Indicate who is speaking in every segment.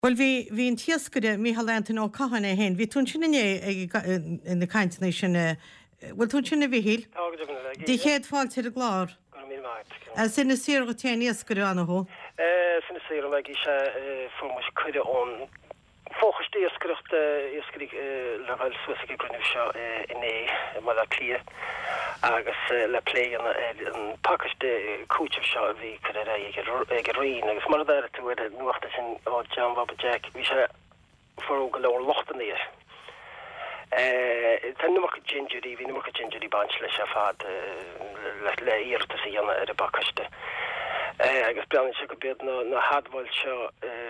Speaker 1: Well hín tiascade Michael Anton ó Cahanna hen, hí tún sinna in na caiintena sinna bhfuil tún sinna bhíhíil. Dí chéad fáilte a glár. A sinna sír go téana iascade anna
Speaker 2: Sinna sír me í se formas chuide ón fóchas iascreacht iascrí leil suasa grunnih seo iné má le clia agus le lé an pakiste cúteamh seo bhí chu ag roiín agus mar d tú nuachta sin á John Bob Jack bhí se for go leir lochtaníir. Tá numach gingerí hí numach gingerí banch leis a fad le íirta sa dhéanana ar a bakiste. Agus breann se go bead na hadhil seo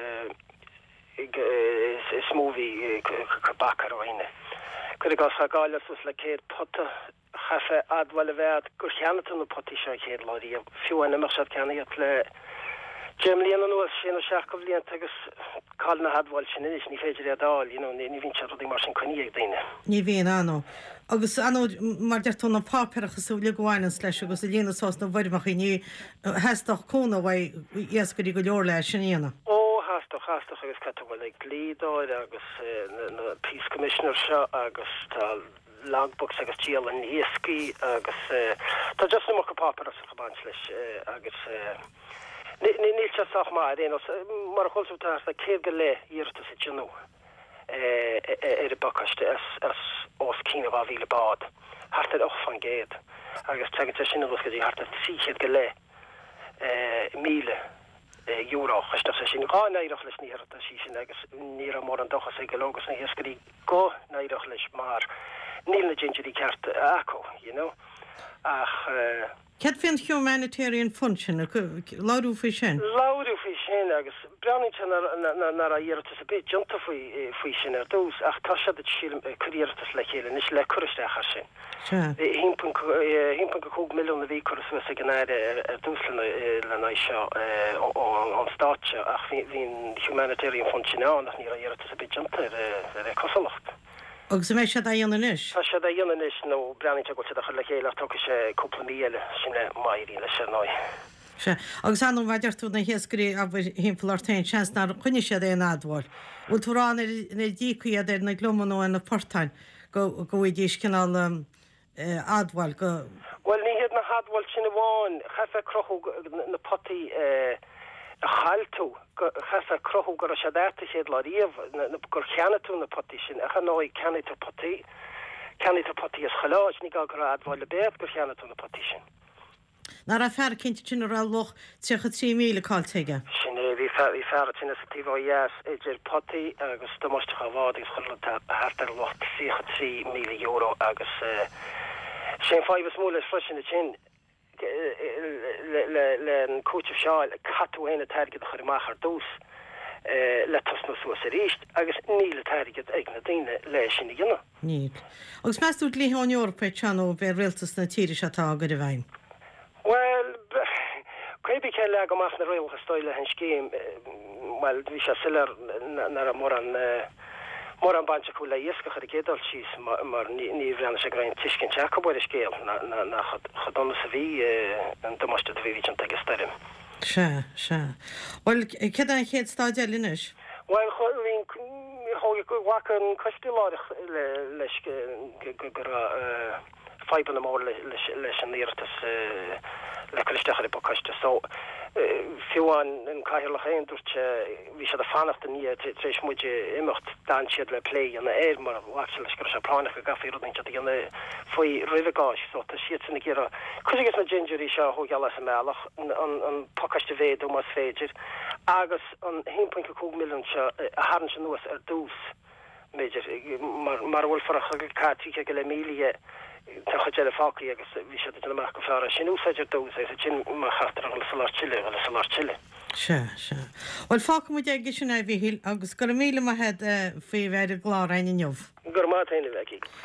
Speaker 2: is smóví go bakar roiine. Could gas gáile sus le céad potta chafe adhile bhead gur cheanata na potí seo chéad láirí fiúin mar se ceannaíad le Gemlíon an nuas sin seach go bblion agus cá na hadhil sin is ní féidir adáil, ní vín se rudí mar sin coníag daine.
Speaker 1: Ní bhíon anó. Agus anó mar deirtó na páperachasú le gohainas leis agus a dhéana sás na bhaidmach í ní heastach cóna bhaid iascarí go leor leis sin íana.
Speaker 2: Chastoch agus cathfuil ag lídáid agus na Peace Commissioner seo agus tá logbooks agus tíal an iascí agus tá just na go pápar as go ban leis agus níl se soch má rénos mar choilsútá a céad go le íirta sa tjinú ar a bakaiste as os cína bh víle bad hartar och fan géad agus tegin te sin go dí hartar síchéad go le míle euro sta se sin ga neidirch leis níir a sí sin agus ní mór an dochas sé gológus na hiescarí go neidirch leis mar níl na gingerí ceart aco, ach
Speaker 1: Cead fin humanitarian function láú fi sin?
Speaker 2: Láú fi sin agus brenin nar a dhéirtas a bit junta faoi sin ar dús ach tá se chuíirtas le chéile is le chuiristeachar sin. Hímpun go 2 milliún a bhí churas a gnéide ar dúslan le seo an státe ach hín humanitarian function nach ní a dhéirtas a bit junta ar cosalacht.
Speaker 1: Agus mé se dhéanais?
Speaker 2: Tá se dhéanais nó brenin go se le chéile tu sé cúpla míle sin le mairí le se ná.
Speaker 1: Se agus an bhaidirtú na hiascarí a bh himplairtain seans ná chuine sé é adhil. Bhil túrán na ddícuiad ar na glummanó na portáin go díos cinál adhil go.
Speaker 2: Well ní héad na hadhil sin bháin chafa crochu na potí a chailtú chafa crochu gur se déirta chéad lá riamh gur cheanatú na potí sin a chanáid ceanita potí is chaláid ní gá gur adhil le béad gur cheanatú na potí sin.
Speaker 1: Nar a fer cinnte sin ra loch 3 míle cáilteige.
Speaker 2: Sin bhí fer sin tíhhéas idir potí agus domáiste chahád gus chuilta hartar locht 3 míle euro agus sin 5 smúla frisin na sin le an cúteamh seáil catúhéna teirgad a chuirmachar dús le tasna suas a ríist agus níle teirgad ag na daine leis sin na gine.
Speaker 1: Níl. Agus meú líán Eorpa teanó bheit rialtas na tíiri setá go a bhain.
Speaker 2: Well, Craibí ce le goach na roiil stoile hen scéim well bhí se silar nar a mór an banse chu le iasca chu gédal síos mar ní bhreanna se grain tiiscin te go bhir scéal na chodonna sa bhí an domáiste a bhí an teige starim.
Speaker 1: Se. Well ce an chéad stáide linis?
Speaker 2: Well hín hóga go bhacan costiláireach leis gur feiban am mór leis an íirtas le chuisteachar i bocáiste. So fiúáin an caiirlach éon dúirte bhí se a fannacht ní trééis muide imimecht dan siad le lé anna éir mar bhhail leis gur se plánach a gafií rudin te anna faoi riveáis so tá siad sanna ggéar chuigus na gingerí seo thugeala sa meach an pocaiste bhéad mas féidir agus an 1.2 milliún se a háan se nuas ar dús méidir mar bhfuil farach go cátíe go le mílie tá chuile fácaí agus bhí se amach go fear sin úsáidir dús é sin mar chatar le salar Chile le salar Chile.
Speaker 1: Se. Well fáca mu ag sin a bhíhíil agus go míle head fao bhéidir glárain in jobh.
Speaker 2: Gur má taine bheith.